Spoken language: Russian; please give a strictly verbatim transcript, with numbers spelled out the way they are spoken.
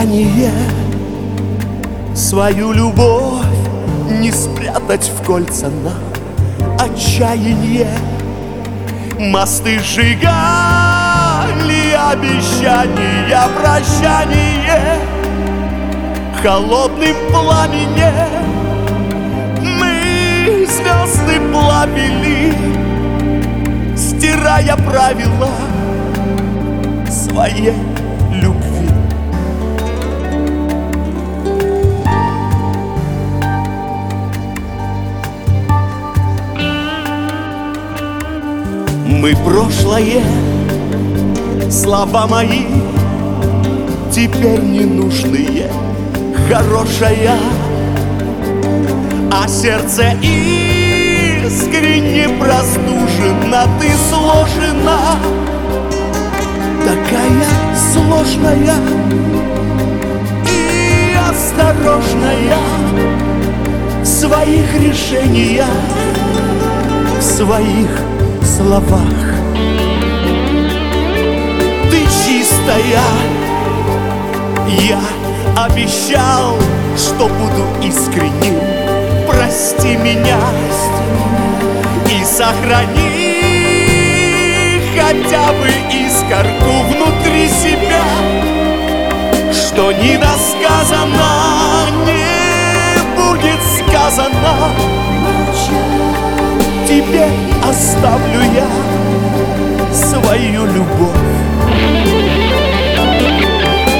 молчание. Свою любовь не спрятать в кольца на отчаяние. Мосты сжигали обещания, прощание. Холодным пламенем мы звезды плавили, стирая правила своей любви. Мы прошлое, слова мои теперь ненужные, хорошая, а сердце искренне простужена. Ты сложена, такая сложная и осторожная в своих решениях, в своих словах. Ты чистая, я обещал, что буду искренним. Прости меня и сохрани хотя бы искорку внутри себя, что недосказано не будет сказано. Тебе оставлю я свою любовь.